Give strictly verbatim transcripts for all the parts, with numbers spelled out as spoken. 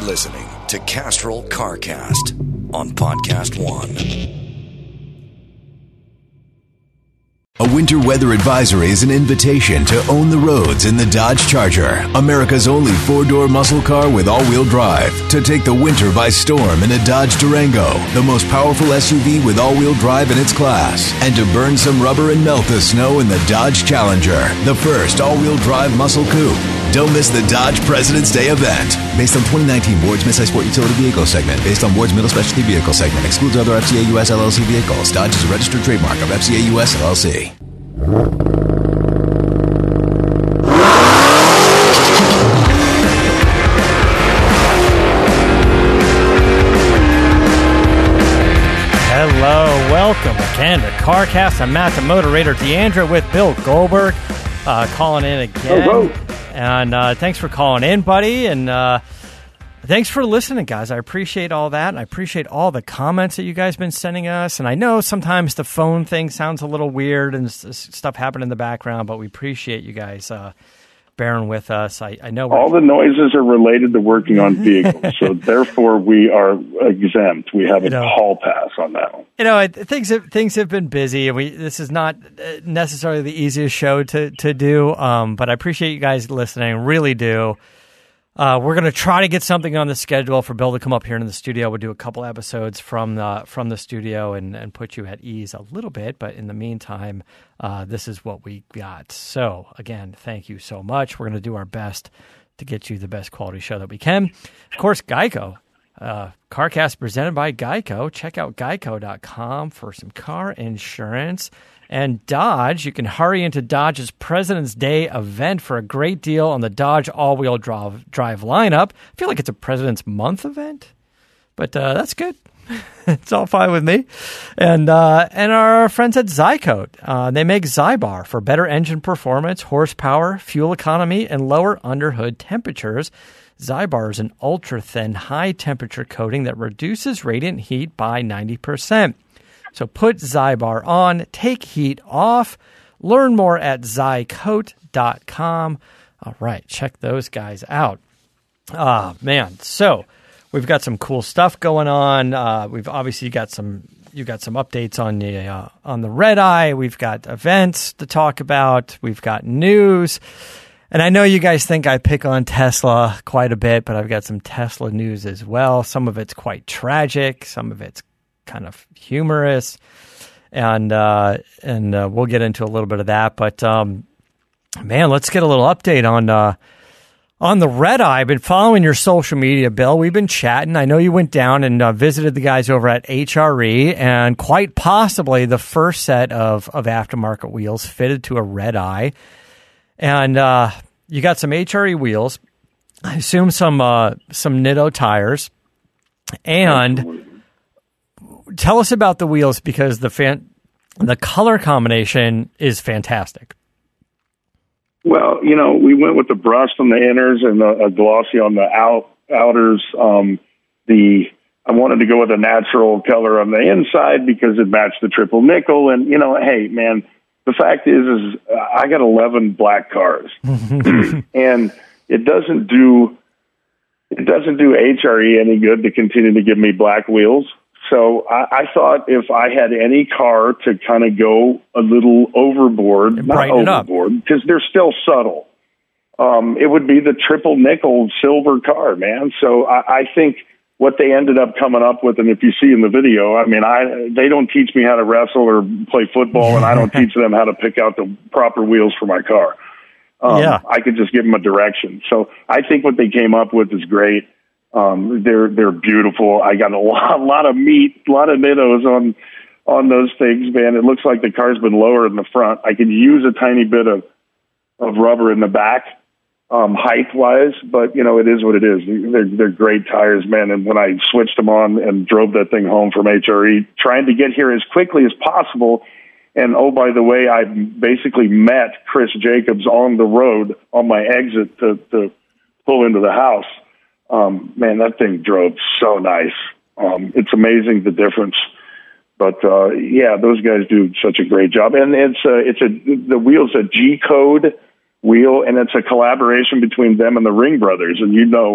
listening to Castrol CarCast on Podcast One. A winter weather advisory is an invitation to own the roads in the Dodge Charger, America's only four-door muscle car with all-wheel drive. To take the winter by storm in a Dodge Durango, the most powerful S U V with all-wheel drive in its class. And to burn some rubber and melt the snow in the Dodge Challenger, the first all-wheel drive muscle coupe. Don't miss the Dodge President's Day event. Based on twenty nineteen Ward's Midsize Sport Utility Vehicle segment. Based on Ward's Middle Specialty Vehicle segment. Excludes other F C A U S L L C vehicles. Dodge is a registered trademark of F C A U S L L C. Hello, welcome again to CarCast. I'm Matt, the moderator, Deandra, with Bill Goldberg, uh, calling in again. Hello. And uh, thanks for calling in, buddy. And uh, thanks for listening, guys. I appreciate all that. And I appreciate all the comments that you guys have been sending us. And I know sometimes the phone thing sounds a little weird and s- stuff happened in the background, but we appreciate you guys uh, bearing with us. I, I know we're- all the noises are related to working on vehicles, so therefore we are exempt. We have a you know, hall pass on that one. You know, things have, things have been busy, and we this is not necessarily the easiest show to to do. Um, but I appreciate you guys listening, really do. Uh, we're going to try to get something on the schedule for Bill to come up here in the studio. We'll do a couple episodes from the from the studio and, and put you at ease a little bit. But in the meantime, uh, this is what we got. So, again, thank you so much. We're going to do our best to get you the best quality show that we can. Of course, Geico. Uh, CarCast presented by Geico. Check out geico dot com for some car insurance. And Dodge, you can hurry into Dodge's President's Day event for a great deal on the Dodge all-wheel drive, drive lineup. I feel like it's a President's Month event, but uh, that's good. It's all fine with me. And uh, and our friends at Zycoat, uh, they make Zybar for better engine performance, horsepower, fuel economy, and lower underhood temperatures. Zybar is an ultra-thin, high-temperature coating that reduces radiant heat by ninety percent. So put Zybar on, take heat off. Learn more at zycoat dot com. All right, check those guys out. Ah, man. So we've got some cool stuff going on. Uh, we've obviously got some you got some updates on the uh, on the Red Eye. We've got events to talk about. We've got news. And I know you guys think I pick on Tesla quite a bit, but I've got some Tesla news as well. Some of it's quite tragic. Some of it's kind of humorous. And uh, and uh, we'll get into a little bit of that. But, um, man, let's get a little update on uh, on the Red Eye. I've been following your social media, Bill. We've been chatting. I know you went down and uh, visited the guys over at H R E, and quite possibly the first set of, of aftermarket wheels fitted to a Red Eye. And uh, you got some H R E wheels, I assume some uh, some Nitto tires, and Absolutely. Tell us about the wheels because the fan, the color combination is fantastic. Well, you know, we went with the brushed on the inners and a, a glossy on the out outers. Um, the I wanted to go with a natural color on the inside because it matched the triple nickel. And you know, hey, man. The fact is, is I got eleven black cars, and it doesn't do it doesn't do H R E any good to continue to give me black wheels. So I, I thought if I had any car to kind of go a little overboard, and not overboard, because they're still subtle, um, it would be the triple nickel silver car, man. So I, I think what they ended up coming up with, and if you see in the video, I mean, I they don't teach me how to wrestle or play football, and I don't teach them how to pick out the proper wheels for my car. Um, yeah. I could just give them a direction. So I think what they came up with is great. Um, they're they're beautiful. I got a lot, a lot of meat, a lot of Nittos on on those things, man. It looks like the car's been lower in the front. I could use a tiny bit of of rubber in the back. Um, height-wise, but, you know, it is what it is. They're, they're great tires, man, and when I switched them on and drove that thing home from H R E, trying to get here as quickly as possible, and, oh, by the way, I basically met Chris Jacobs on the road on my exit to, to pull into the house. Um, man, that thing drove so nice. Um, it's amazing the difference. But, uh, yeah, those guys do such a great job. And it's a, it's a the wheel's a G-code wheel, and it's a collaboration between them and the Ring brothers. And you know,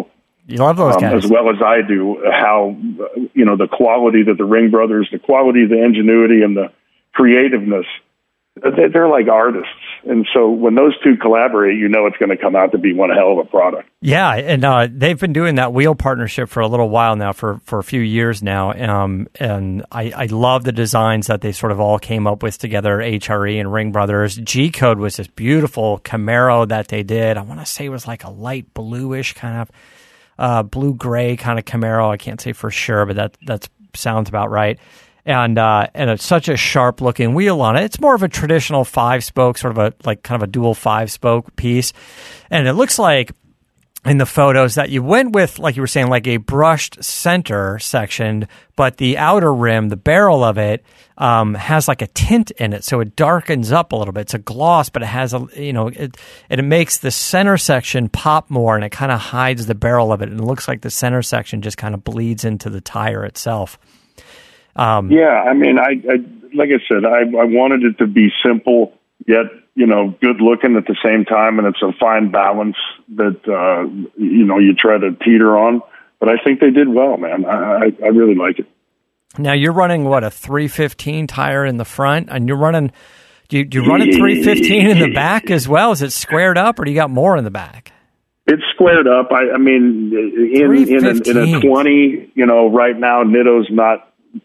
You love those um, guys. as well as I do. How, you know, the quality that the Ring brothers, the quality, the ingenuity, and the creativeness, they're like artists. And so when those two collaborate, you know it's going to come out to be one hell of a product. Yeah, and uh, they've been doing that wheel partnership for a little while now, for, for a few years now. Um, and I, I love the designs that they sort of all came up with together, H R E and Ring Brothers. G-Code was this beautiful Camaro that they did. I want to say it was like a light bluish kind of, uh, blue-gray kind of Camaro. I can't say for sure, but that that sounds about right. And uh, and it's such a sharp looking wheel on it. It's more of a traditional five spoke, sort of a like kind of a dual five spoke piece. And it looks like in the photos that you went with, like you were saying, like a brushed center section, but the outer rim, the barrel of it, um, has like a tint in it, so it darkens up a little bit. It's a gloss, but it has a you know it it makes the center section pop more, and it kind of hides the barrel of it, and it looks like the center section just kind of bleeds into the tire itself. Um, yeah, I mean, I, I like I said, I, I wanted it to be simple yet, you know, good looking at the same time, and it's a fine balance that uh, you know you try to teeter on. But I think they did well, man. I, I, I really like it. Now you're running what, a three fifteen tire in the front, and you're running. Do you, do you run a three fifteen in the back as well? Is it squared up, or do you got more in the back? It's squared up. I, I mean, in in a, in a twenty, you know, right now Nitto's not.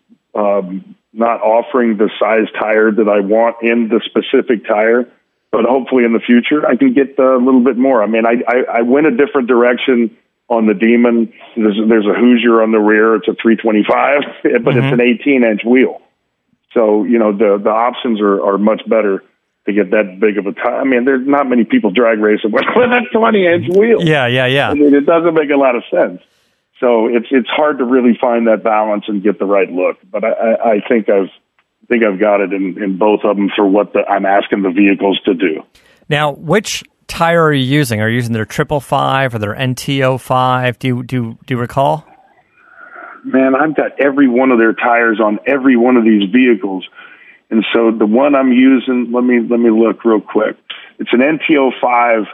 Um, not offering the size tire that I want in the specific tire, but hopefully in the future I can get a little bit more. I mean, I, I, I went a different direction on the Demon. There's, there's a Hoosier on the rear. It's a three twenty-five, but mm-hmm. it's an eighteen inch wheel. So, you know, the, the options are, are much better to get that big of a tire. I mean, there's not many people drag racing with a twenty inch wheel. Yeah, yeah, yeah. I mean, it doesn't make a lot of sense. So it's it's hard to really find that balance and get the right look, but I, I, I think I've I think I've got it in, in both of them for what the, I'm asking the vehicles to do. Now, which tire are you using? Are you using their triple five or their N T O five? Do you do do you recall? Man, I've got every one of their tires on every one of these vehicles, and so the one I'm using, let me let me look real quick. It's an N T O five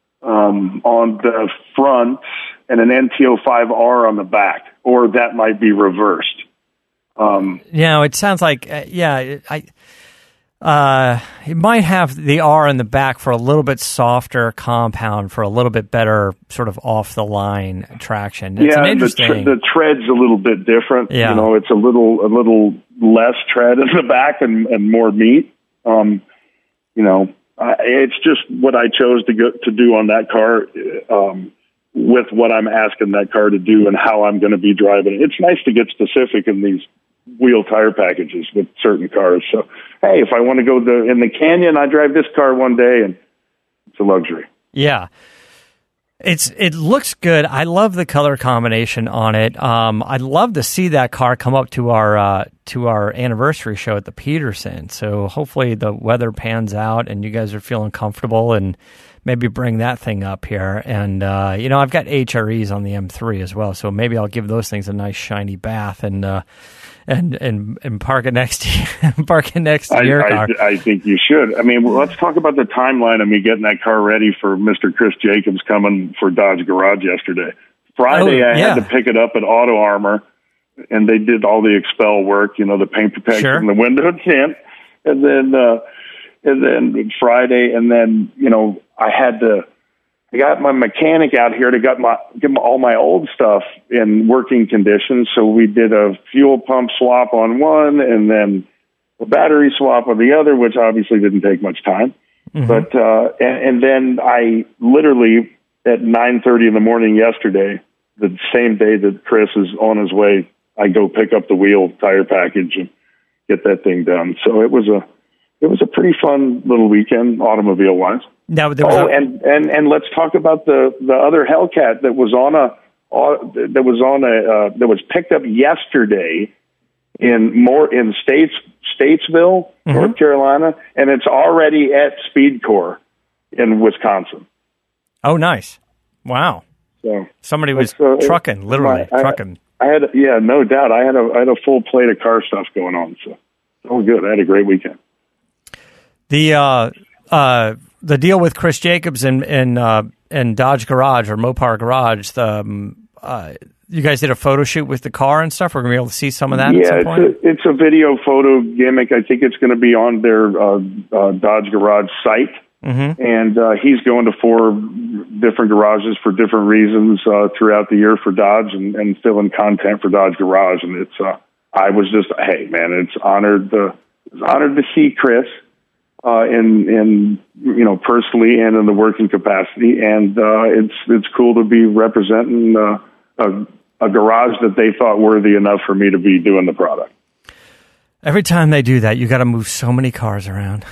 um, on the front. And an N T O five R on the back, or that might be reversed. Um, you know, it sounds like, uh, yeah, I, uh, it might have the R in the back for a little bit softer compound, for a little bit better sort of off-the-line traction. It's yeah, an interesting... the, tre- the tread's a little bit different. Yeah. You know, it's a little a little less tread in the back and, and more meat. Um, you know, I, it's just what I chose to go to do on that car. Um, with what I'm asking that car to do and how I'm going to be driving it. It's nice to get specific in these wheel tire packages with certain cars. So, hey, if I want to go the, in the canyon, I drive this car one day, and it's a luxury. Yeah. It's It looks good. I love the color combination on it. Um, I'd love to see that car come up to our uh, to our anniversary show at the Peterson. So hopefully the weather pans out and you guys are feeling comfortable, and maybe bring that thing up here. And, uh, you know, I've got H R Es on the M three as well, so maybe I'll give those things a nice shiny bath and uh, and, and and park it next to park it next to I, your I, car. I think you should. I mean, let's talk about the timeline of me getting that car ready for Mister Chris Jacobs coming for Dodge Garage yesterday. Friday, oh, I yeah. had to pick it up at Auto Armor, and they did all the expel work, you know, the paint protection, sure. the window tint, and then uh, and then Friday, and then, you know, I had to, I got my mechanic out here to get my, get my, all my old stuff in working condition. So we did a fuel pump swap on one and then a battery swap on the other, which obviously didn't take much time. Mm-hmm. But, uh, and, and then I literally at nine thirty in the morning yesterday, the same day that Chris is on his way, I go pick up the wheel tire package and get that thing done. So it was a, it was a pretty fun little weekend automobile wise. Now, there was oh, a- and, and, and let's talk about the, the other Hellcat that was on a uh, that was on a uh, that was picked up yesterday in more in States Statesville, mm-hmm. North Carolina, and it's already at Speed Corps in Wisconsin. Oh, nice! Wow. So somebody was uh, trucking, literally I, trucking. I had, yeah, no doubt. I had a I had a full plate of car stuff going on, so oh, good. I had a great weekend. The uh, uh, the deal with Chris Jacobs and and uh, and Dodge Garage or Mopar Garage. The, um, uh, you guys did a photo shoot with the car and stuff. We're going to be able to see some of that yeah, at some it's point? A, it's a video photo gimmick. I think it's going to be on their uh, uh, Dodge Garage site. Mm-hmm. And uh, he's going to four different garages for different reasons uh, throughout the year for Dodge and, and filling content for Dodge Garage. And it's, uh, I was just, hey man, it's honored to, it's honored to see Chris uh, in, in, you know, personally and in the working capacity. And uh, it's, it's cool to be representing uh, a, a garage that they thought worthy enough for me to be doing the product. Every time they do that, you got to move so many cars around.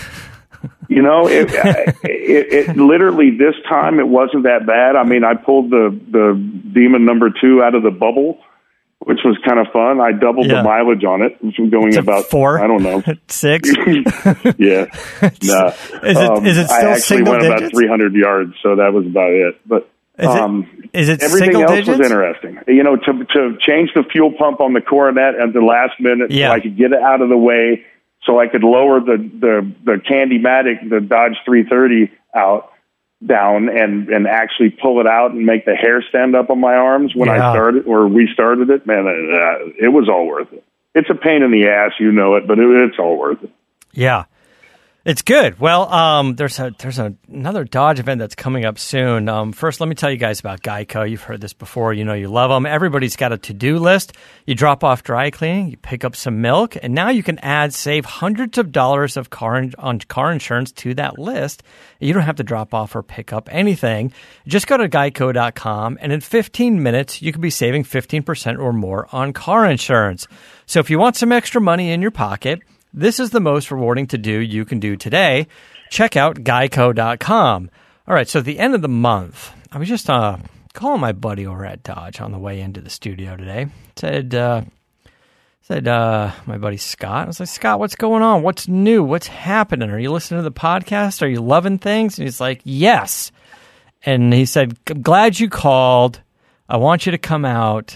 You know, it, it, it literally this time it wasn't that bad. I mean, I pulled the, the Demon number two out of the bubble, which was kind of fun. I doubled yeah. the mileage on it, going about four, I don't know, six. yeah, nah. Is it um, is it still I actually single went digits? about three hundred yards, so that was about it. But is it, um, is it everything single else digits? was interesting. You know, to to change the fuel pump on the Coronet at the last minute, yeah. so I could get it out of the way. So I could lower the, the, the Candy-Matic, the Dodge three thirty out, down and, and actually pull it out and make the hair stand up on my arms when yeah. I started, or we started it, man, uh, it was all worth it. It's a pain in the ass, you know it, but it, it's all worth it. Yeah. It's good. Well, um, there's a there's a, another Dodge event that's coming up soon. Um, first, let me tell you guys about Geico. You've heard this before. You know you love them. Everybody's got a to-do list. You drop off dry cleaning, you pick up some milk, and now you can add, save hundreds of dollars of car on car insurance to that list. You don't have to drop off or pick up anything. Just go to geico dot com, and in fifteen minutes, you could be saving fifteen percent or more on car insurance. So if you want some extra money in your pocket, this is the most rewarding to-do you can do today. Check out geico dot com. All right, so at the end of the month, I was just uh, calling my buddy over at Dodge on the way into the studio today. Said, uh, said uh, my buddy Scott, I was like, Scott, what's going on? What's new? What's happening? Are you listening to the podcast? Are you loving things? And he's like, yes. And he said, glad you called. I want you to come out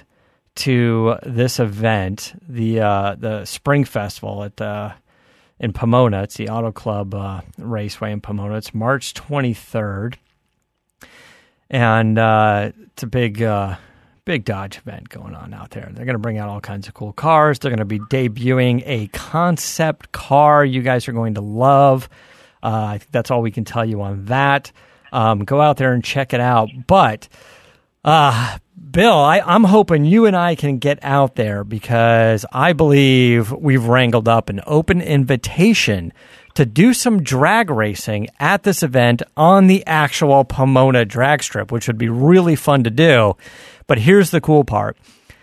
to this event, the uh, the Spring Festival at uh, in Pomona. It's the Auto Club uh, Raceway in Pomona. It's March twenty-third, and uh, it's a big uh, big Dodge event going on out there. They're going to bring out all kinds of cool cars. They're going to be debuting a concept car you guys are going to love. Uh, I think that's all we can tell you on that. Um, go out there and check it out. But uh Bill, I, I'm hoping you and I can get out there because I believe we've wrangled up an open invitation to do some drag racing at this event on the actual Pomona drag strip, which would be really fun to do. But here's the cool part.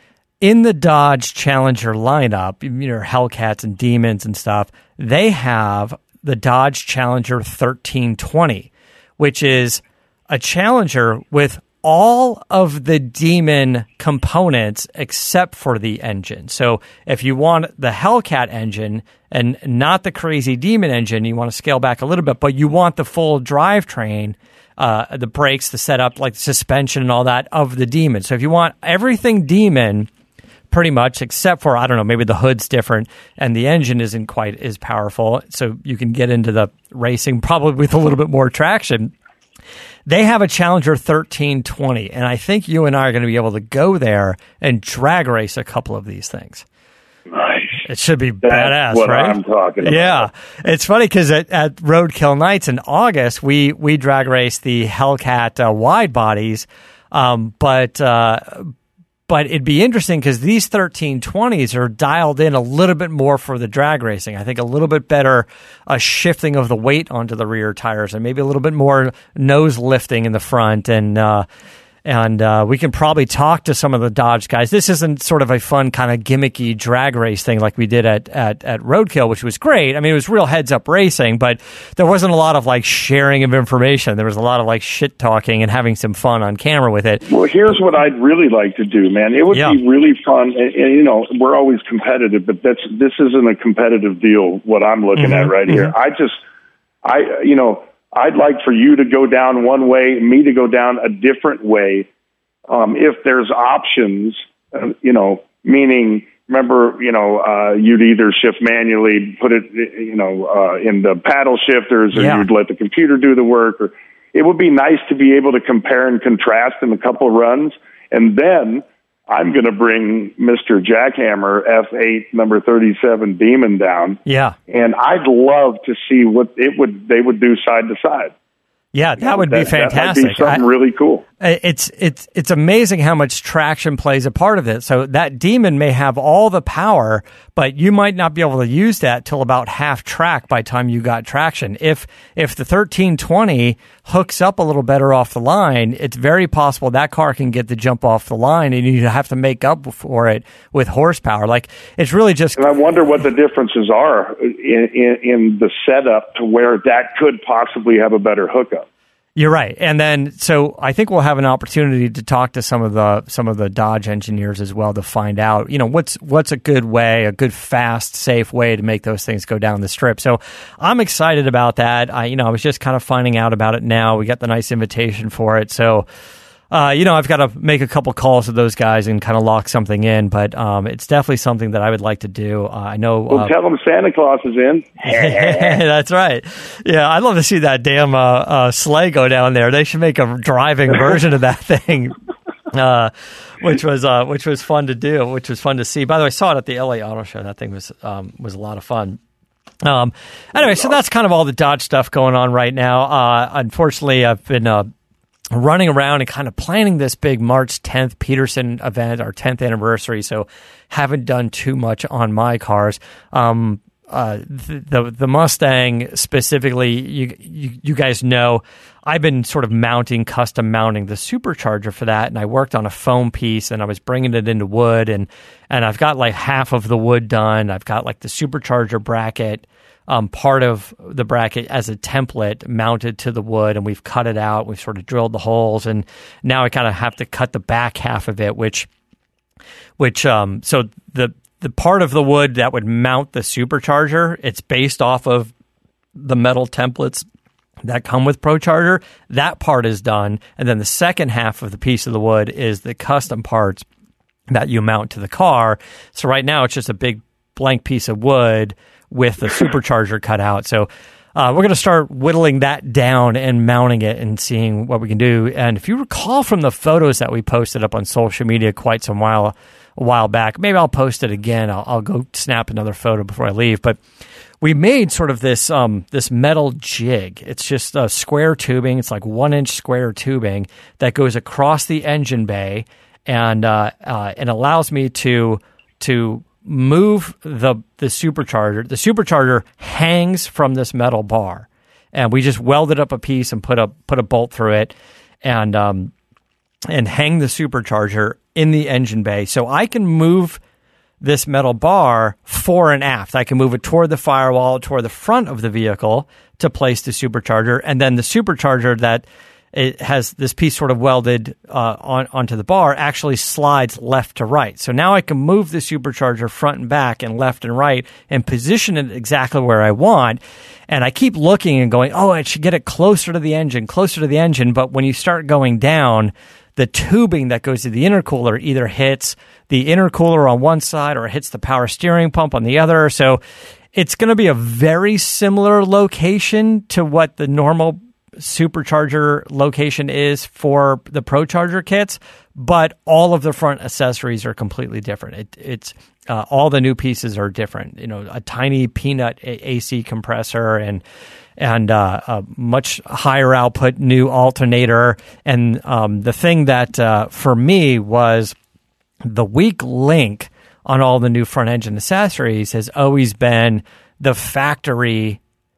In the Dodge Challenger lineup, you know, Hellcats and Demons and stuff, they have the Dodge Challenger thirteen twenty, which is a Challenger with all of the Demon components except for the engine. So if you want the Hellcat engine and not the crazy Demon engine, you want to scale back a little bit, but you want the full drivetrain, uh, the brakes, the setup, like the suspension and all that of the Demon. So if you want everything Demon, pretty much, except for, I don't know, maybe the hood's different and the engine isn't quite as powerful, so you can get into the racing probably with a little bit more traction. They have a Challenger thirteen twenty, and I think you and I are going to be able to go there and drag race a couple of these things. Nice. It should be That's badass, what right? I'm talking about. Yeah. It's funny because at, at Roadkill Nights in August, we, we drag raced the Hellcat uh, wide bodies, um, but... Uh, But it'd be interesting because these thirteen twenties are dialed in a little bit more for the drag racing. I think a little bit better uh, shifting of the weight onto the rear tires and maybe a little bit more nose lifting in the front. And uh, and uh, we can probably talk to some of the Dodge guys. This isn't sort of a fun kind of gimmicky drag race thing like we did at, at, at Roadkill, which was great. I mean, it was real heads-up racing, but there wasn't a lot of like sharing of information. There was a lot of like shit talking and having some fun on camera with it. Well, here's what I'd really like to do, man. It would yeah. be really fun. And, and, you know, we're always competitive, but that's this isn't a competitive deal, what I'm looking mm-hmm. at right mm-hmm. here. I just, I, you know, I'd like for you to go down one way, me to go down a different way. Um, if there's options, uh, you know, meaning, remember, you know, uh, you'd either shift manually, put it, you know, uh, in the paddle shifters, or yeah. you'd let the computer do the work. Or it would be nice to be able to compare and contrast in a couple of runs And then I'm going to bring Mister Jackhammer F eight number thirty-seven Demon down. Yeah. And I'd love to see what it would they would do side to side. Yeah, that would be that, fantastic. That might be something I, really cool. It's it's it's amazing how much traction plays a part of it. So that Demon may have all the power, but you might not be able to use that till about half track by the time you got traction. If if the thirteen twenty hooks up a little better off the line, it's very possible that car can get the jump off the line, and you have to make up for it with horsepower. Like, it's really just. And I wonder what the differences are in, in, in the setup to where that could possibly have a better hookup. You're right. And then, so I think we'll have an opportunity to talk to some of the some of the Dodge engineers as well to find out, you know, what's what's a good way, a good, fast, safe way to make those things go down the strip. So I'm excited about that. I, you know, I was just kind of finding out about it now. We got the nice invitation for it. So, uh, you know, I've got to make a couple calls to those guys and kind of lock something in. But um, it's definitely something that I would like to do. Uh, I know. Well, uh, tell them Santa Claus is in. That's right. Yeah, I'd love to see that damn uh, uh, sleigh go down there. They should make a driving version of that thing, uh, which was uh, which was fun to do, which was fun to see. By the way, I saw it at the L A Auto Show. That thing was um, was a lot of fun. Um, anyway, so that's kind of all the Dodge stuff going on right now. Uh, unfortunately, I've been uh, running around and kind of planning this big March tenth Peterson event, our tenth anniversary, so haven't done too much on my cars. Um, uh, the, the the Mustang specifically, you, you you guys know, I've been sort of mounting, custom mounting the supercharger for that, and I worked on a foam piece, and I was bringing it into wood, and and I've got like half of the wood done. I've got like the supercharger bracket, Um, part of the bracket as a template mounted to the wood, and we've cut it out. We've sort of drilled the holes, and now I kind of have to cut the back half of it, which, which, um, so the the part of the wood that would mount the supercharger, it's based off of the metal templates that come with ProCharger. That part is done, and then the second half of the piece of the wood is the custom parts that you mount to the car. So right now it's just a big blank piece of wood with the supercharger cut out. So uh, we're going to start whittling that down and mounting it and seeing what we can do. And if you recall from the photos that we posted up on social media quite some while a while back, maybe I'll post it again. I'll, I'll go snap another photo before I leave. But we made sort of this um, this metal jig. It's just a square tubing. It's like one inch square tubing that goes across the engine bay, and uh, uh, it allows me to to move the the supercharger. The supercharger hangs from this metal bar, and we just welded up a piece and put a put a bolt through it, and um and hang the supercharger in the engine bay. So I can move this metal bar fore and aft. I can move it toward the firewall, toward the front of the vehicle to place the supercharger, and then the supercharger that it has this piece sort of welded uh, on onto the bar actually slides left to right. So now I can move the supercharger front and back and left and right and position it exactly where I want. And I keep looking and going, oh, I should get it closer to the engine, closer to the engine. But when you start going down, the tubing that goes to the intercooler either hits the intercooler on one side or hits the power steering pump on the other. So it's going to be a very similar location to what the normal supercharger location is for the ProCharger kits, but all of the front accessories are completely different. It, it's uh, all the new pieces are different. You know, a tiny peanut A C compressor and and uh, a much higher output new alternator. And um, the thing that uh, for me was the weak link on all the new front engine accessories has always been the factory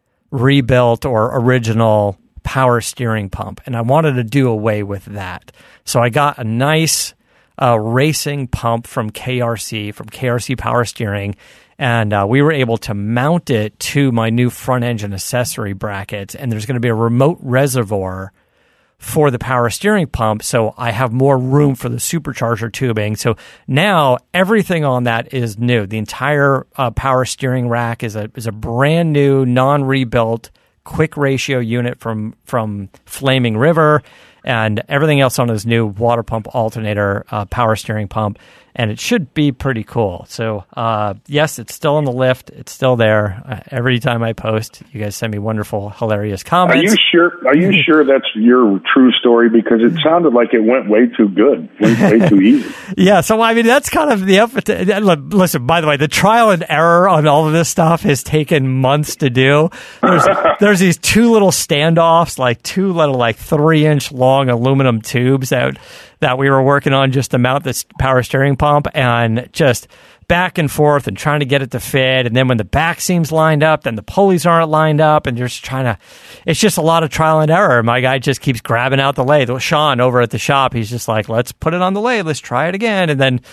rebuilt or original power steering pump, and I wanted to do away with that. So I got a nice uh, racing pump from K R C, from K R C Power Steering, and uh, we were able to mount it to my new front engine accessory brackets, and there's going to be a remote reservoir for the power steering pump, so I have more room for the supercharger tubing. So now everything on that is new. The entire uh, power steering rack is a is a brand new, non-rebuilt quick ratio unit from from Flaming River, and everything else on his new water pump alternator uh, power steering pump, and it should be pretty cool. So uh, yes, it's still on the lift. It's still there. Uh, every time I post, you guys send me wonderful, hilarious comments. Are you sure? Are you sure that's your true story? Because it sounded like it went way too good, went way too easy. Yeah, so I mean that's kind of the effort. Listen, by the way, the trial and error on all of this stuff has taken months to do. There's there's these two little standoffs, like two little like three inch long aluminum tubes that that we were working on just to mount this power steering pump, and just back and forth and trying to get it to fit. And then when the back seam's lined up, then the pulleys aren't lined up, and you're just trying to. It's just a lot of trial and error. My guy just keeps grabbing out the lathe. Sean over at the shop, he's just like, "Let's put it on the lathe. Let's try it again." And then,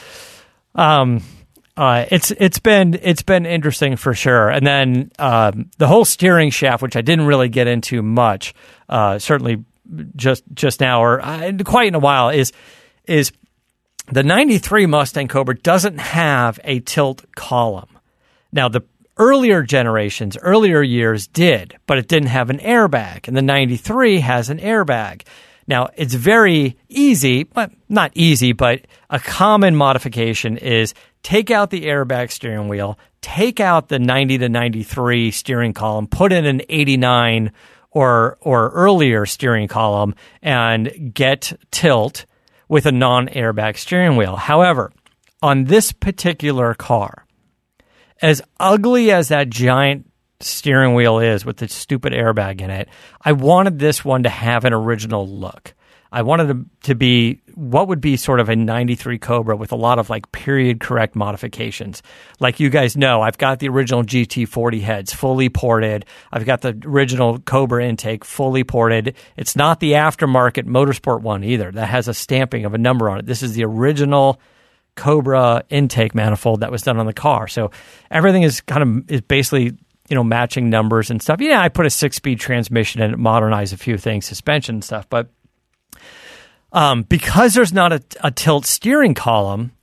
um. Uh, it's it's been it's been interesting for sure, and then um, the whole steering shaft, which I didn't really get into much, uh, certainly just just now or uh, quite in a while, is is the ninety-three Mustang Cobra doesn't have a tilt column. Now the earlier generations, earlier years did, but it didn't have an airbag, and the ninety-three has an airbag. Now, it's very easy, but not easy, but a common modification is take out the airbag steering wheel, take out the ninety to ninety-three steering column, put in an eighty-nine or or earlier steering column, and get tilt with a non-airbag steering wheel. However, on this particular car, as ugly as that giant steering wheel is with the stupid airbag in it, I wanted this one to have an original look. I wanted it to be what would be sort of a ninety-three Cobra with a lot of like period correct modifications. Like you guys know, I've got the original G T forty heads fully ported. I've got the original Cobra intake fully ported. It's not the aftermarket Motorsport one either. That has a stamping of a number on it. This is the original Cobra intake manifold that was done on the car. So everything is kind of is basically, you know, matching numbers and stuff. Yeah, I put a six-speed transmission in it, modernized a few things, suspension and stuff. But um, because there's not a, a tilt steering column,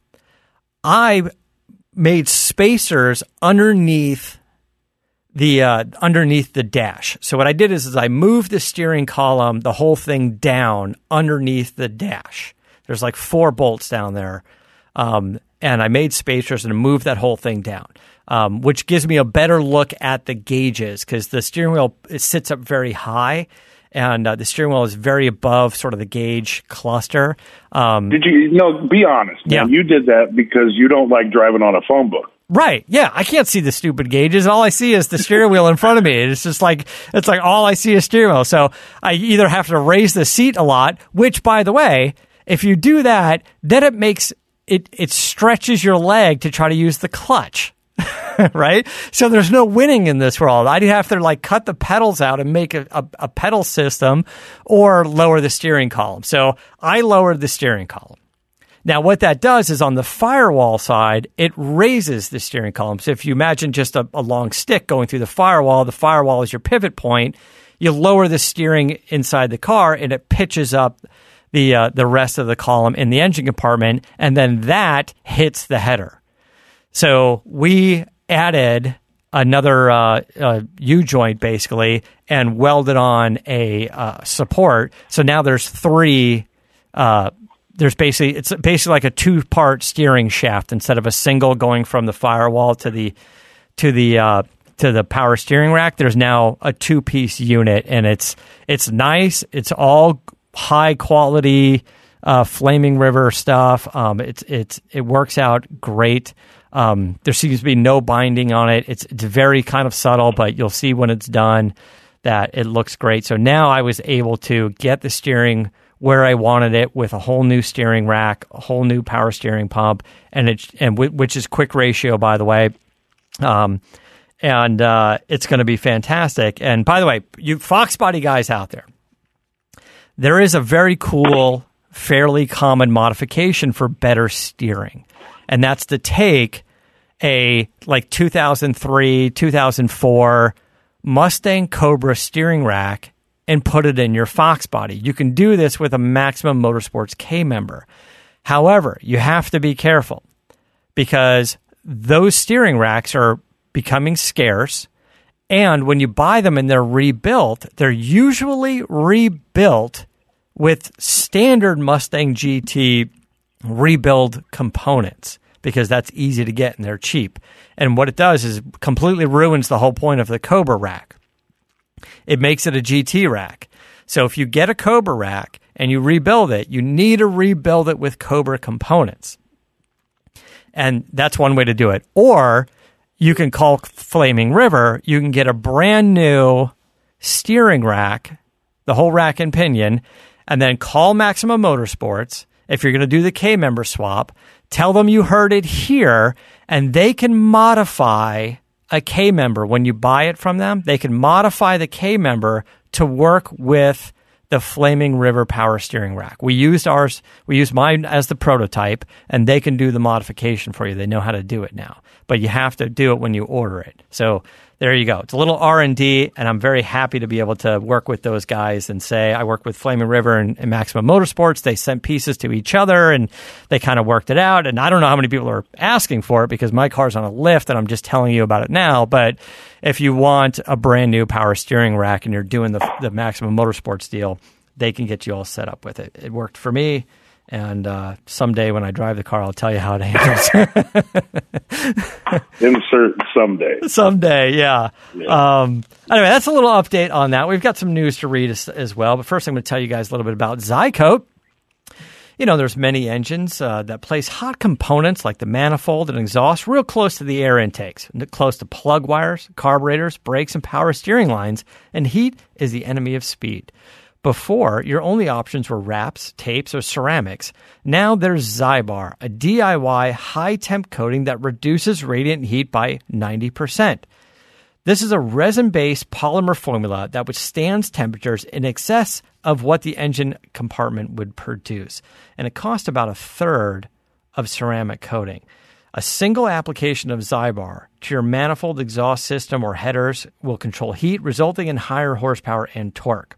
I made spacers underneath the uh, underneath the dash. So what I did is, is I moved the steering column, the whole thing down underneath the dash. There's like four bolts down there. Um, and I made spacers and moved that whole thing down. Um, which gives me a better look at the gauges, because the steering wheel it sits up very high, and uh, the steering wheel is very above sort of the gauge cluster. Um, did you, no, be honest. Yeah. Man, you did that because you don't like driving on a phone book. Right. Yeah. I can't see the stupid gauges. All I see is the steering wheel in front of me. It's just like, it's like all I see is steering wheel. So I either have to raise the seat a lot, which, by the way, if you do that, then it makes it, it stretches your leg to try to use the clutch. Right? So there's no winning in this world. I'd have to like cut the pedals out and make a, a, a pedal system or lower the steering column. So I lowered the steering column. Now what that does is on the firewall side, it raises the steering column. So if you imagine just a, a long stick going through the firewall, the firewall is your pivot point. You lower the steering inside the car and it pitches up the uh, the rest of the column in the engine compartment, and then that hits the header. So we added another uh, uh, U-joint basically and welded on a uh, support. So now there's three. Uh, there's basically it's basically like a two-part steering shaft instead of a single going from the firewall to the to the uh, to the power steering rack. There's now a two-piece unit, and it's it's nice. It's all high quality uh, Flaming River stuff. Um, it's it's it works out great. Um, there seems to be no binding on it. It's it's very kind of subtle, but you'll see when it's done that it looks great. So now I was able to get the steering where I wanted it with a whole new steering rack, a whole new power steering pump, and it and w- which is quick ratio, by the way. Um, and uh, it's going to be fantastic. And by the way, you Fox Body guys out there, there is a very cool, fairly common modification for better steering. And that's to take a like two thousand three, two thousand four Mustang Cobra steering rack and put it in your Fox Body. You can do this with a Maximum Motorsports K member. However, you have to be careful because those steering racks are becoming scarce. And when you buy them and they're rebuilt, they're usually rebuilt with standard Mustang G T rebuild components, because that's easy to get and they're cheap. And what it does is completely ruins the whole point of the Cobra rack. It makes it a G T rack. So if you get a Cobra rack and you rebuild it, you need to rebuild it with Cobra components. And that's one way to do it. Or you can call Flaming River. You can get a brand new steering rack, the whole rack and pinion, and then call Maxima Motorsports. If you're going to do the K-member swap, tell them you heard it here, and they can modify a K-member. When you buy it from them, they can modify the K-member to work with the Flaming River power steering rack. We used ours, we used mine as the prototype, and they can do the modification for you. They know how to do it now, but you have to do it when you order it. So there you go. It's a little R and D, and I'm very happy to be able to work with those guys and say, I work with Flaming River and, and Maxima Motorsports. They sent pieces to each other, and they kind of worked it out. And I don't know how many people are asking for it because my car's on a lift, and I'm just telling you about it now. But if you want a brand new power steering rack and you're doing the, the Maxima Motorsports deal, they can get you all set up with it. It worked for me. And uh, someday when I drive the car, I'll tell you how it handles. Insert someday. Someday, yeah. yeah. Um, anyway, that's a little update on that. We've got some news to read as, as well. But first, I'm going to tell you guys a little bit about Zycoat. You know, there's many engines uh, that place hot components like the manifold and exhaust real close to the air intakes, close to plug wires, carburetors, brakes, and power steering lines. And heat is the enemy of speed. Before, your only options were wraps, tapes, or ceramics. Now there's Zybar, a D I Y high-temp coating that reduces radiant heat by ninety percent. This is a resin-based polymer formula that withstands temperatures in excess of what the engine compartment would produce, and it costs about a third of ceramic coating. A single application of Zybar to your manifold, exhaust system, or headers will control heat, resulting in higher horsepower and torque.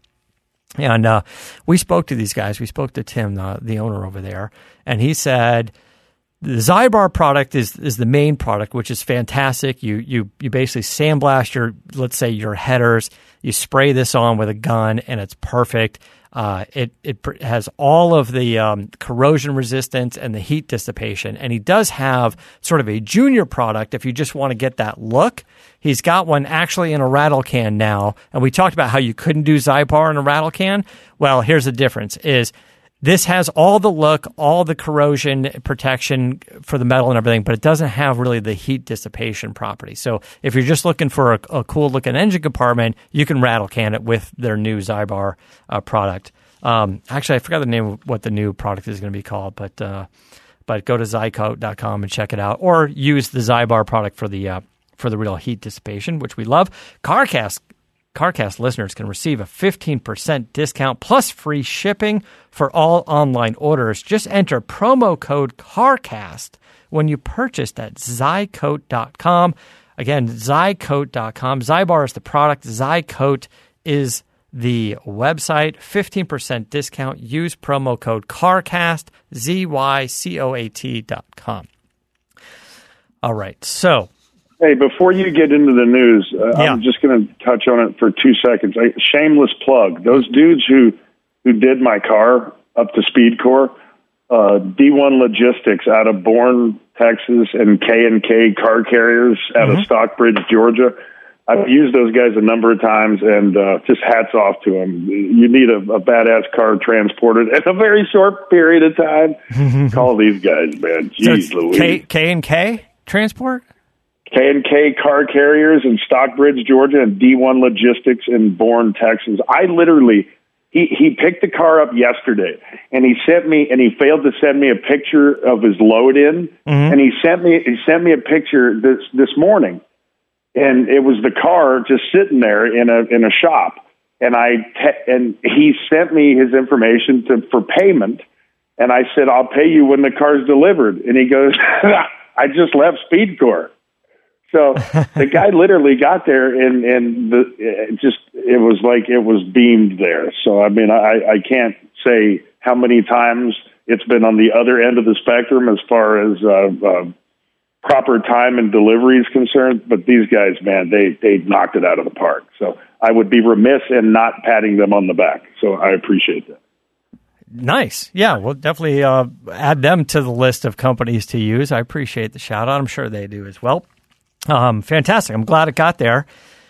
And uh, we spoke to these guys. We spoke to Tim, the, the owner over there, and he said the Zybar product is is the main product, which is fantastic. You you you basically sandblast your, let's say, your headers. You spray this on with a gun, and it's perfect. Uh, it it has all of the um, corrosion resistance and the heat dissipation. And he does have sort of a junior product if you just want to get that look. He's got one actually in a rattle can now. And we talked about how you couldn't do Zybar in a rattle can. Well, here's the difference is this has all the look, all the corrosion protection for the metal and everything, but it doesn't have really the heat dissipation property. So if you're just looking for a, a cool looking engine compartment, you can rattle can it with their new Zybar uh, product. Um, actually, I forgot the name of what the new product is going to be called, but uh, but go to zycoat dot com and check it out, or use the Zybar product for the uh, for the real heat dissipation, which we love. CarCast CarCast listeners can receive a fifteen percent discount plus free shipping for all online orders. Just enter promo code CarCast when you purchase at zycoat dot com. Again, zycoat dot com. Zybar is the product. Zycoat is the website. fifteen percent discount. Use promo code CarCast, Z Y C O A T dot com. All right, so... Hey, before you get into the news, uh, yeah. I'm just going to touch on it for two seconds. I, shameless plug. Those dudes who, who did my car up to Speed Core, uh, D one Logistics out of Bourne, Texas, and K and K Car Carriers out mm-hmm. of Stockbridge, Georgia. I've used those guys a number of times, and uh, just hats off to them. You need a, a badass car transported in a very short period of time. Call these guys, man. Jeez so Louise. K, K and K Transport? K and K Car Carriers in Stockbridge, Georgia, and D one Logistics in Bourne, Texas. I literally, he, he picked the car up yesterday, and he sent me, and he failed to send me a picture of his load in, mm-hmm. and he sent me, he sent me a picture this this morning, and it was the car just sitting there in a in a shop, and I te- and he sent me his information to for payment, and I said I'll pay you when the car's delivered, and he goes, I just left Speed Core. So the guy literally got there, and, and the, it just it was like it was beamed there. So, I mean, I, I can't say how many times it's been on the other end of the spectrum as far as uh, uh, proper time and delivery is concerned. But these guys, man, they, they knocked it out of the park. So I would be remiss in not patting them on the back. So I appreciate that. Nice. Yeah, we'll definitely uh, add them to the list of companies to use. I appreciate the shout out. I'm sure they do as well. Um, fantastic. I'm glad it got there.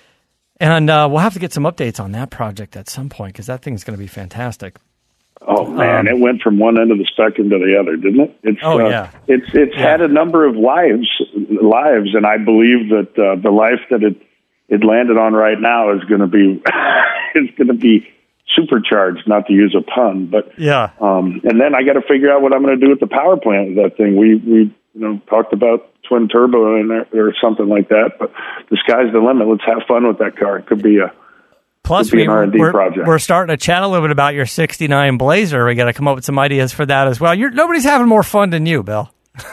And uh, we'll have to get some updates on that project at some point because that thing's going to be fantastic. Oh man, um, it went from one end of the spectrum to the other, didn't it? It's, oh uh, yeah, it's it's yeah. had a number of lives, lives, and I believe that uh, the life that it it landed on right now is going to be is going to be supercharged. Not to use a pun, but yeah. Um, and then I got to figure out what I'm going to do with the power plant of that thing. We we you know talked about twin turbo in there or something like that, but the sky's the limit. Let's have fun with that car. It could be a Plus, we, we're, we're starting to chat a little bit about your sixty-nine Blazer. We got to come up with some ideas for that as well. You're, nobody's having more fun than you, Bill.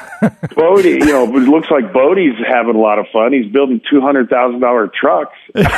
Bodie, you know, it looks like Bodie's having a lot of fun. He's building two hundred thousand dollar trucks.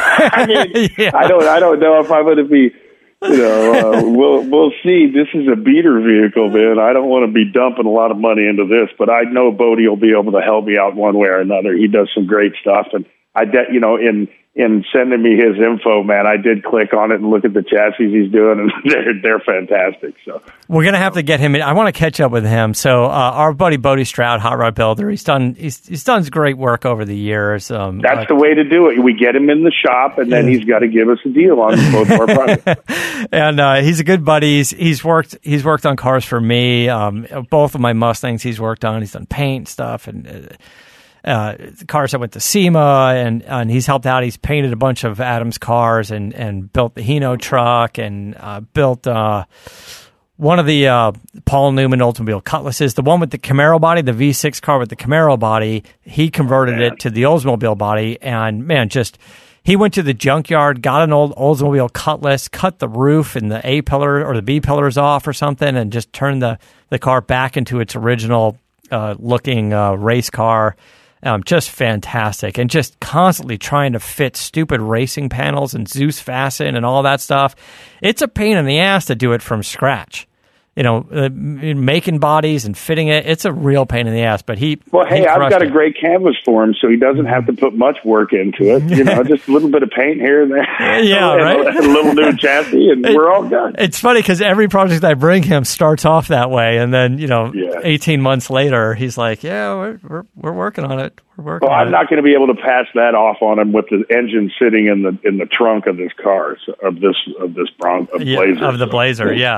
I mean, yeah. I don't, I don't know if I'm going to be, you know, uh, we'll we'll see. This is a beater vehicle, man. I don't want to be dumping a lot of money into this, but I know Bodie will be able to help me out one way or another. He does some great stuff, and I, de- you know, in. in sending me his info, man, I did click on it and look at the chassis he's doing, and they're they're fantastic. So we're gonna have to get him in. I want to catch up with him. So uh, our buddy Bodie Stroud, Hot Rod Builder, he's done he's he's done great work over the years. Um, That's uh, the way to do it. We get him in the shop, and then yeah. he's got to give us a deal on both of our projects. And uh, he's a good buddy. He's, he's worked he's worked on cars for me. Um, both of my Mustangs he's worked on. He's done paint stuff and. Uh, Uh, cars that went to SEMA, and, and he's helped out. He's painted a bunch of Adams cars and, and built the Hino truck and uh, built uh, one of the uh, Paul Newman Oldsmobile Cutlasses, the one with the Camaro body, the V six car with the Camaro body. He converted man. it to the Oldsmobile body, and man, just he went to the junkyard, got an old Oldsmobile Cutlass, cut the roof and the A pillar or the B pillars off or something, and just turned the, the car back into its original uh, looking uh, race car. Um, just fantastic, and just constantly trying to fit stupid racing panels and Zeus fasten and all that stuff. It's a pain in the ass to do it from scratch. You know, uh, making bodies and fitting it, it's a real pain in the ass. But he well, hey, he I've got it. a great canvas for him, so he doesn't have to put much work into it. You know, just a little bit of paint here and there. Yeah, and right. A little new chassis, and it, we're all done. It's funny because every project I bring him starts off that way, and then you know, yeah. eighteen months later, he's like, "Yeah, we're we're, we're working on it. We're working." Well, on I'm it. not going to be able to pass that off on him with the engine sitting in the in the trunk of this car so, of this of this Bronco of yeah, Blazer of the Blazer. Yeah,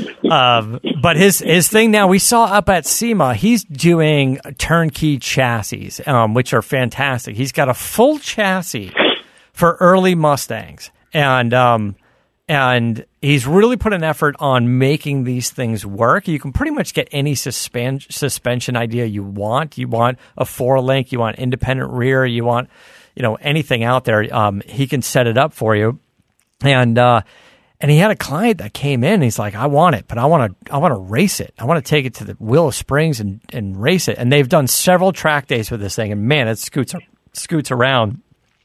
um, but his. His thing now, we saw up at SEMA, he's doing turnkey chassis, um, which are fantastic. He's got a full chassis for early Mustangs, and um, and he's really put an effort on making these things work. You can pretty much get any suspen- suspension idea you want. You want a four-link, you want independent rear, you want you know anything out there. Um, he can set it up for you, and uh, And he had a client that came in. And he's like, "I want it, but I want to. I want to race it. I want to take it to the Willow Springs and, and race it." And they've done several track days with this thing, and man, it scoots scoots around.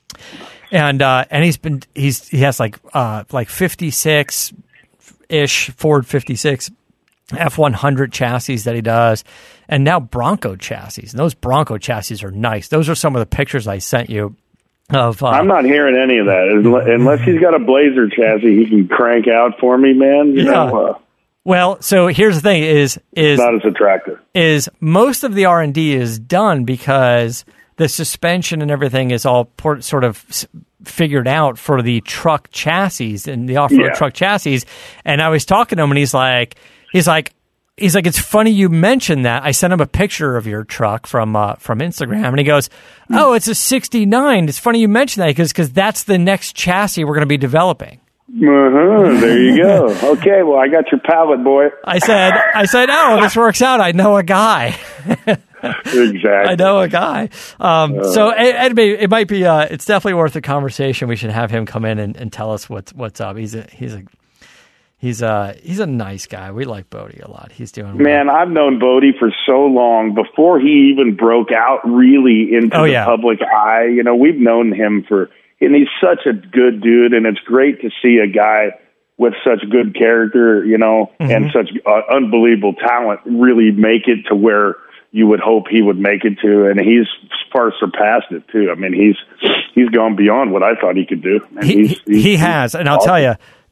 And uh, and he's been he's he has like uh, like fifty-six ish Ford fifty-six F one hundred chassis that he does, and now Bronco chassis. And those Bronco chassis are nice. Those are some of the pictures I sent you. Of, uh, I'm not hearing any of that. Unless he's got a Blazer chassis he can crank out for me, man. You yeah. know, uh, well, so here's the thing: is is not as attractive. Is most of the R and D is done because the suspension and everything is all port, sort of figured out for the truck chassis and the off-road yeah. truck chassis. And I was talking to him, and he's like, he's like. He's like, "It's funny you mentioned that." I sent him a picture of your truck from uh, from Instagram, and he goes, "Oh, it's a sixty-nine. It's funny you mentioned that because because that's the next chassis we're going to be developing." Uh-huh, there you go. Okay, well, I got your pallet, boy. I said, I said, "Oh, this works out. I know a guy." Exactly. I know a guy. Um, uh, so it, it, may, it might be. Uh, it's definitely worth a conversation. We should have him come in and, and tell us what's what's up. He's a he's a. He's a he's a nice guy. We like Bodie a lot. He's doing well. Man, I've known Bodie for so long before he even broke out really into oh, the yeah. public eye. You know, we've known him for, and he's such a good dude. And it's great to see a guy with such good character, you know, mm-hmm. and such uh, unbelievable talent really make it to where you would hope he would make it to. And he's far surpassed it too. I mean, he's he's gone beyond what I thought he could do. And he he's, he's, he has, and I'll awesome. tell you.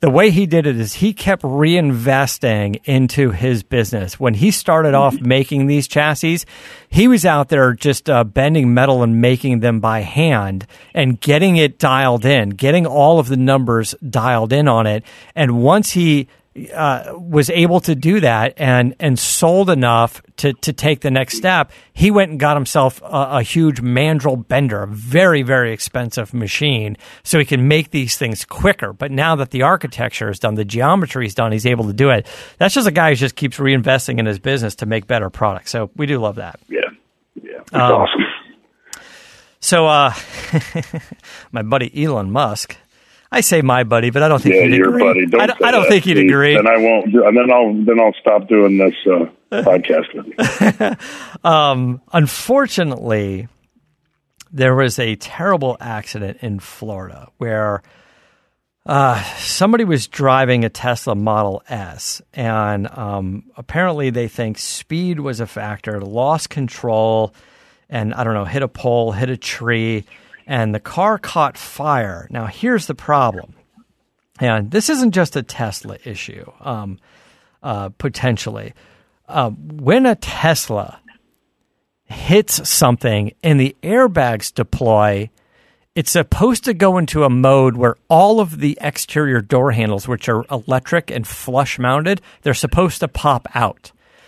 the way he did it is he kept reinvesting into his business. When he started off making these chassis, he was out there just uh, bending metal and making them by hand and getting it dialed in, getting all of the numbers dialed in on it. And once he Uh, was able to do that and and sold enough to to take the next step, he went and got himself a, a huge mandrel bender, a very, very expensive machine, so he can make these things quicker. But now that the architecture is done, the geometry is done, he's able to do it. That's just a guy who just keeps reinvesting in his business to make better products. So we do love that. Yeah, yeah, that's um, awesome. So uh, my buddy Elon Musk, I say my buddy, but I don't think yeah, he'd your agree. buddy. Don't I don't, say I don't that, think he'd please. agree. And I won't. And then I'll then I'll stop doing this uh, podcast with you. um, unfortunately, there was a terrible accident in Florida where uh, somebody was driving a Tesla Model S, and um, apparently they think speed was a factor, lost control, and I don't know, hit a pole, hit a tree. And the car caught fire. Now, here's the problem. And this isn't just a Tesla issue, um, uh, potentially. Uh, when a Tesla hits something and the airbags deploy, it's supposed to go into a mode where all of the exterior door handles, which are electric and flush mounted, they're supposed to pop out.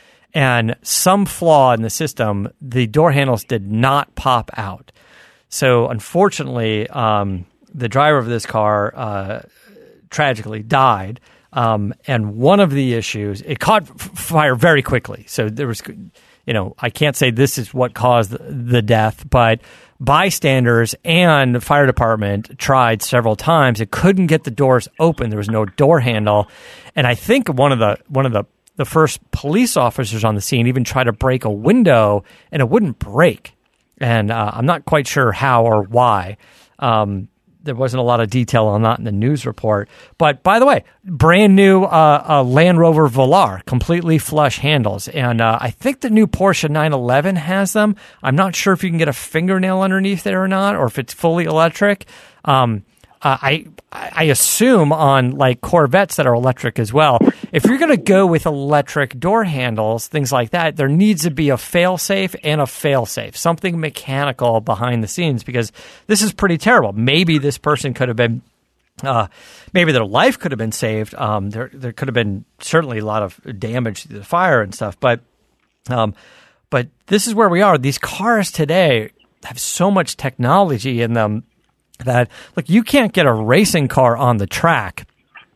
And some flaw in the system, the door handles did not pop out. So, unfortunately, um, the driver of this car uh, tragically died. Um, and one of the issues, it caught f- fire very quickly. So, there was, you know, I can't say this is what caused the death, but bystanders and the fire department tried several times. It couldn't get the doors open. There was no door handle. And I think one of the one of the, the first police officers on the scene even tried to break a window, and it wouldn't break. And uh, I'm not quite sure how or why. Um, there wasn't a lot of detail on that in the news report. But by the way, brand new uh, uh, Land Rover Velar, completely flush handles. And uh, I think the new Porsche nine eleven has them. I'm not sure if you can get a fingernail underneath it or not, or if it's fully electric. Um, uh, I I assume on like Corvettes that are electric as well. If you're going to go with electric door handles, things like that, there needs to be a fail-safe and a fail-safe, something mechanical behind the scenes, because this is pretty terrible. Maybe this person could have been, uh, maybe their life could have been saved. Um, there, there could have been certainly a lot of damage to the fire and stuff, but, um, but this is where we are. These cars today have so much technology in them that, look, you can't get a racing car on the track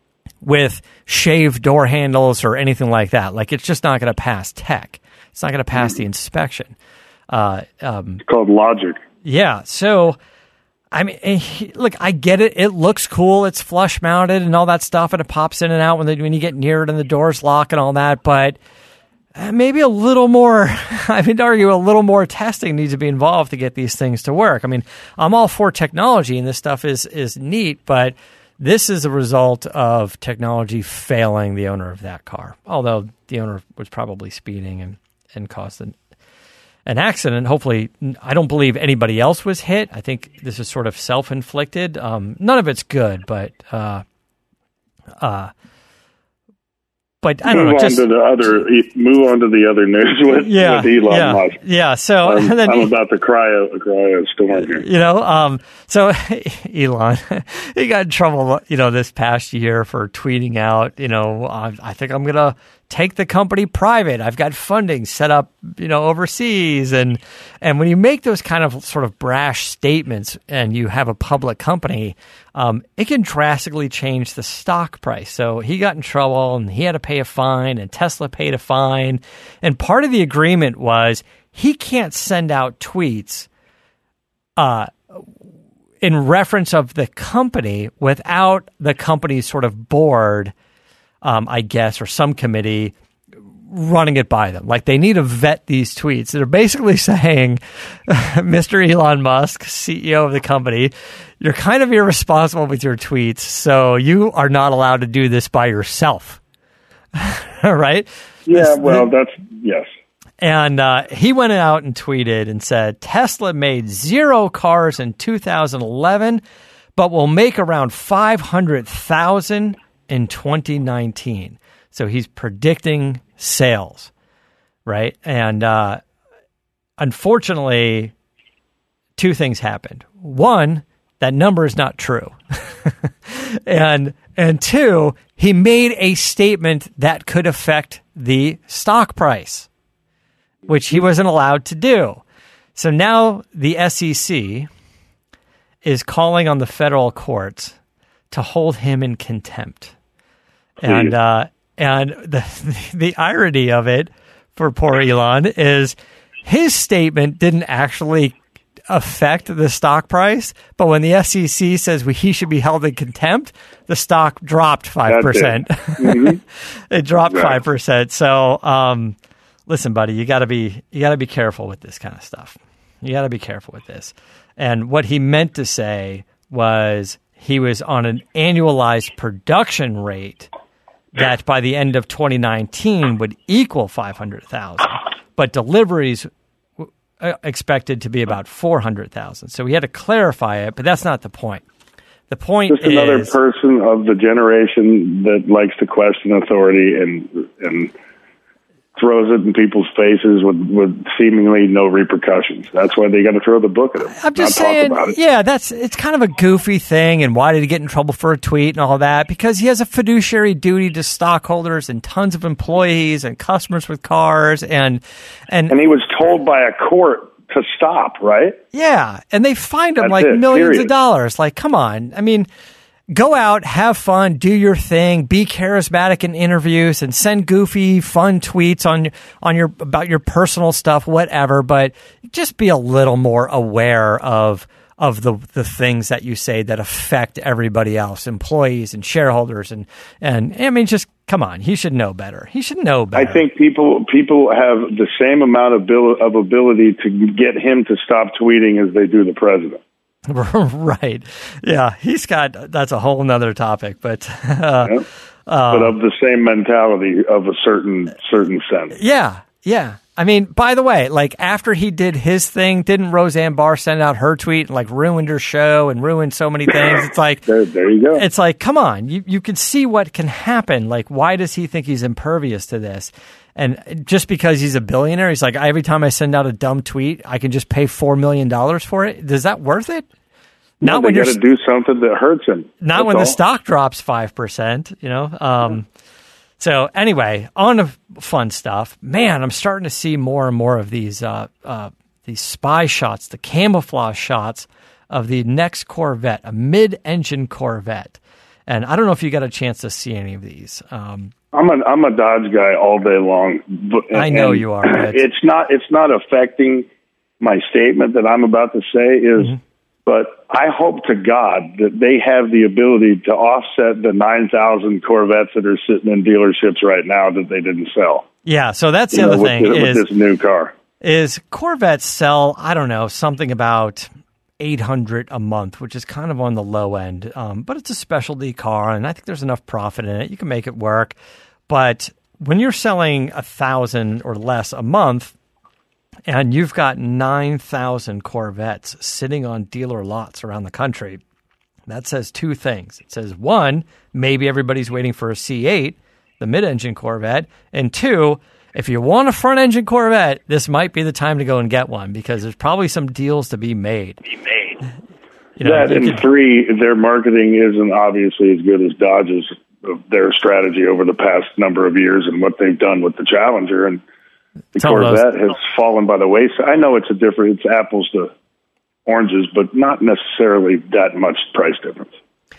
with shaved door handles or anything like that. Like, it's just not going to pass tech. It's not going to pass the inspection. Uh, um, it's called logic. Yeah. So, I mean, look, I get it. It looks cool. It's flush mounted and all that stuff, and it pops in and out when the, when you get near it and the doors lock and all that. But maybe a little more, I would argue a little more testing needs to be involved to get these things to work. I mean, I'm all for technology, and this stuff is is neat, but this is a result of technology failing the owner of that car. Although the owner was probably speeding and, and caused an, an accident. Hopefully, I don't believe anybody else was hit. I think this is sort of self-inflicted. Um, none of it's good, but uh, uh, but I don't move know. Just on to the other. Move on to the other news with, yeah, with Elon yeah, Musk. Yeah. So I'm, and then, I'm about to cry a, cry a storm here. You know, um, so Elon, he got in trouble, you know, this past year for tweeting out, you know, I, I think I'm gonna take the company private. I've got funding set up, you know, overseas, and and when you make those kind of sort of brash statements and you have a public company, um, it can drastically change the stock price. So he got in trouble, and he had to pay a fine, and Tesla paid a fine, and part of the agreement was he can't send out tweets uh, in reference of the company without the company's sort of board, Um, I guess, or some committee running it by them. Like, they need to vet these tweets. They're basically saying, Mister Elon Musk, C E O of the company, you're kind of irresponsible with your tweets, so you are not allowed to do this by yourself. Right? Yeah, this, well, the, that's, yes. And uh, he went out and tweeted and said, Tesla made zero cars in two thousand eleven, but will make around five hundred thousand in twenty nineteen. So he's predicting sales, right? And uh, unfortunately, two things happened. One, that number is not true. and and two, he made a statement that could affect the stock price, which he wasn't allowed to do. So now the S E C is calling on the federal courts to hold him in contempt. And uh, and the the irony of it for poor Elon is his statement didn't actually affect the stock price, but when the S E C says he should be held in contempt, the stock dropped five percent. It, mm-hmm. It dropped right. five percent. So, um, listen, buddy, you gotta be, you gotta be careful with this kind of stuff. You gotta be careful with this. And what he meant to say was he was on an annualized production rate that by the end of twenty nineteen would equal five hundred thousand, but deliveries expected to be about four hundred thousand. So we had to clarify it, but that's not the point. The point Just is... another person of the generation that likes to question authority and and throws it in people's faces with, with seemingly no repercussions. That's why they got to throw the book at him. I'm just saying, yeah, that's it's kind of a goofy thing, and why did he get in trouble for a tweet and all that? Because he has a fiduciary duty to stockholders and tons of employees and customers with cars, and and and he was told by a court to stop, right? Yeah, and they fined him That's like it, millions period. of dollars. Like, come on. I mean, go out, have fun, do your thing, be charismatic in interviews, and send goofy, fun tweets on on your about your personal stuff, whatever. But just be a little more aware of of the the things that you say that affect everybody else, employees and shareholders, and and I mean, just come on, he should know better. He should know better. I think people people have the same amount of bil- of ability to get him to stop tweeting as they do the president. Right. Yeah. He's got, that's a whole nother topic, but, uh, yeah. uh, but of the same mentality of a certain, certain sense. Yeah. Yeah. I mean, by the way, like after he did his thing, didn't Roseanne Barr send out her tweet and like ruined her show and ruined so many things? It's like, there, there you go. It's like, come on, you, you can see what can happen. Like, why does he think he's impervious to this? And just because he's a billionaire, he's like, every time I send out a dumb tweet, I can just pay four million dollars for it. Is that worth it? No, not when you got to do something that hurts him. Not That's when all. The stock drops five percent, you know? Um, so anyway, on to fun stuff. Man, I'm starting to see more and more of these, uh, uh, these spy shots, the camouflage shots of the next Corvette, a mid-engine Corvette. And I don't know if you got a chance to see any of these. Um, I'm a I'm a Dodge guy all day long. But, I know and you are. But it's not it's not affecting my statement that I'm about to say. Is mm-hmm. But I hope to God that they have the ability to offset the nine thousand Corvettes that are sitting in dealerships right now that they didn't sell. Yeah. So that's the you other know, thing with, is with this new car is Corvettes sell. I don't know, something about eight hundred a month, which is kind of on the low end, um, but it's a specialty car, and I think there's enough profit in it. You can make it work. But when you're selling a thousand or less a month, and you've got nine thousand Corvettes sitting on dealer lots around the country, that says two things. It says, one, maybe everybody's waiting for a C eight, the mid-engine Corvette, and two, if you want a front-engine Corvette, this might be the time to go and get one because there's probably some deals to be made. Be made. You know, that, and could, three, their marketing isn't obviously as good as Dodge's, their strategy over the past number of years and what they've done with the Challenger. And the Corvette has fallen by the wayside. I know it's a different, it's apples to oranges, but not necessarily that much price difference.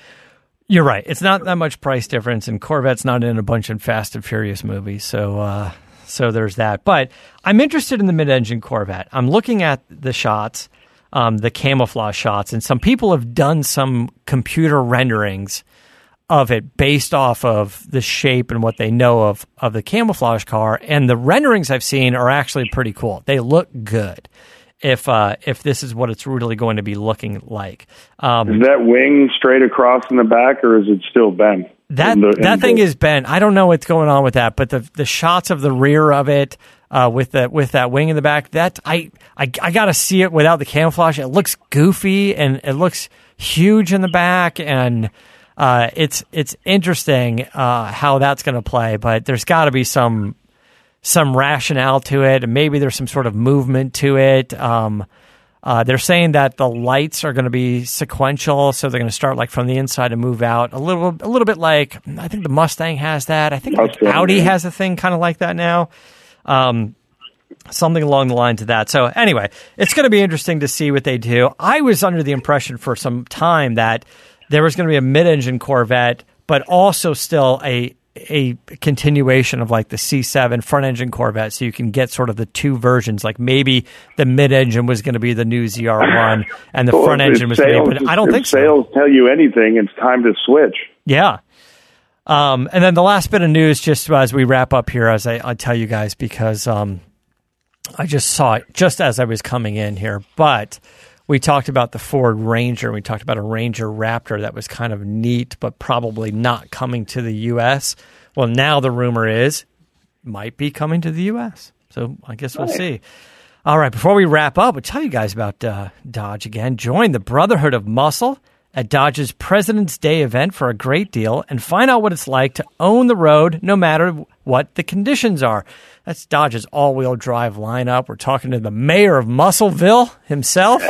You're right. It's not that much price difference, and Corvette's not in a bunch of Fast and Furious movies, so uh, so there's that. But I'm interested in the mid-engine Corvette. I'm looking at the shots, um, the camouflage shots, and some people have done some computer renderings of it based off of the shape and what they know of, of the camouflage car, and the renderings I've seen are actually pretty cool. They look good. If uh, if this is what it's really going to be looking like. Um, is that wing straight across in the back, or is it still bent? That the, that thing the... is bent. I don't know what's going on with that, but the the shots of the rear of it uh, with that with that wing in the back, that I I, I got to see it without the camouflage. It looks goofy and it looks huge in the back, and uh, it's it's interesting uh, how that's going to play, but there's got to be some some rationale to it, and maybe there's some sort of movement to it. Um, uh, they're saying that the lights are going to be sequential, so they're going to start like from the inside and move out a little, a little bit like I think the Mustang has that. I think like Audi has a thing kind of like that now. Um, something along the lines of that. So anyway, it's going to be interesting to see what they do. I was under the impression for some time that there was going to be a mid-engine Corvette, but also still a a continuation of like the C seven front-engine Corvette, so you can get sort of the two versions. Like maybe the mid-engine was going to be the new Z R one, and the well, front engine was going to be. But I don't think so. If sales tell you anything, it's time to switch. Yeah. Um, and then the last bit of news, just as we wrap up here, as I, I tell you guys, because um, I just saw it just as I was coming in here, but we talked about the Ford Ranger. We talked about a Ranger Raptor that was kind of neat, but probably not coming to the U S. Well, now the rumor is might be coming to the U S. So I guess we'll right. see. All right, before we wrap up, we'll tell you guys about uh, Dodge again. Join the Brotherhood of Muscle at Dodge's President's Day event for a great deal and find out what it's like to own the road no matter what the conditions are. That's Dodge's all-wheel drive lineup. We're talking to the mayor of Muscleville himself.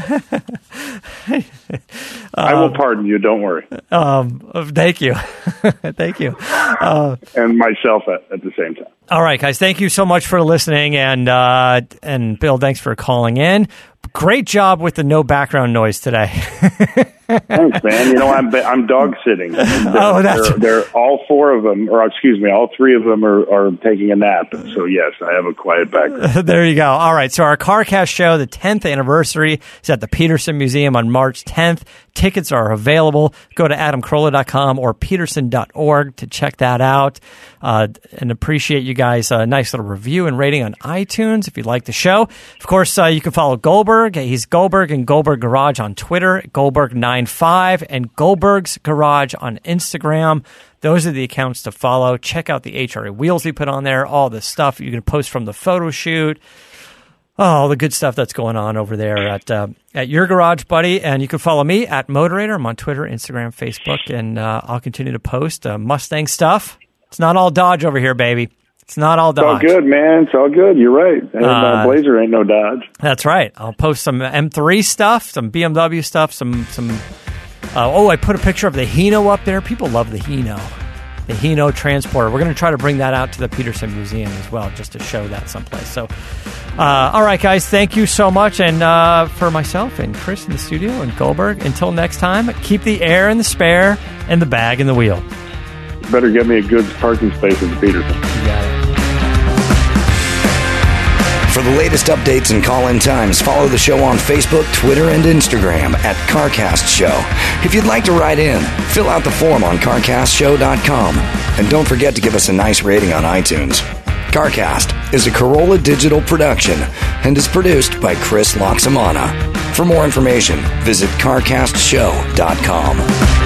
um, I will pardon you. Don't worry. Um, thank you. Thank you. Uh, and myself at, at the same time. All right, guys. Thank you so much for listening. And, uh, and Bill, thanks for calling in. Great job with the no background noise today. Thanks, man. You know, I'm I'm dog sitting. They're, oh, that's they're, they're all four of them, or excuse me, all three of them are, are taking a nap. So yes, I have a quiet background. There you go. All right. So our CarCast show, the tenth anniversary, is at the Peterson Museum on March tenth. Tickets are available. Go to adam carolla dot com or peterson dot org to check that out. Uh, and appreciate you guys. A nice little review and rating on iTunes if you like the show. Of course, uh, you can follow Goldberg. He's Goldberg and Goldberg Garage on Twitter, Goldberg ninety-five, and Goldberg's Garage on Instagram. Those are the accounts to follow. Check out the H R A wheels we put on there, all the stuff you can post from the photo shoot. Oh, all the good stuff that's going on over there at uh, at your garage, buddy. And you can follow me at Motorator. I'm on Twitter, Instagram, Facebook, and uh, I'll continue to post uh, Mustang stuff. It's not all Dodge over here, baby. It's not all Dodge. It's all good, man. It's all good. You're right. And uh, uh, Blazer ain't no Dodge. That's right. I'll post some M three stuff, some B M W stuff, some some. Uh, oh, I put a picture of the Hino up there. People love the Hino. The Hino Transporter. We're going to try to bring that out to the Peterson Museum as well, just to show that someplace. So, uh, all right, guys, thank you so much. And uh, for myself and Chris in the studio and Goldberg, until next time, keep the air in the spare and the bag in the wheel. Better get me a good parking space at the Peterson. You got it. For the latest updates and call-in times, follow the show on Facebook, Twitter, and Instagram at CarCast Show. If you'd like to write in, fill out the form on car cast show dot com. And don't forget to give us a nice rating on iTunes. CarCast is a Carolla Digital production and is produced by Chris Loxamana. For more information, visit car cast show dot com.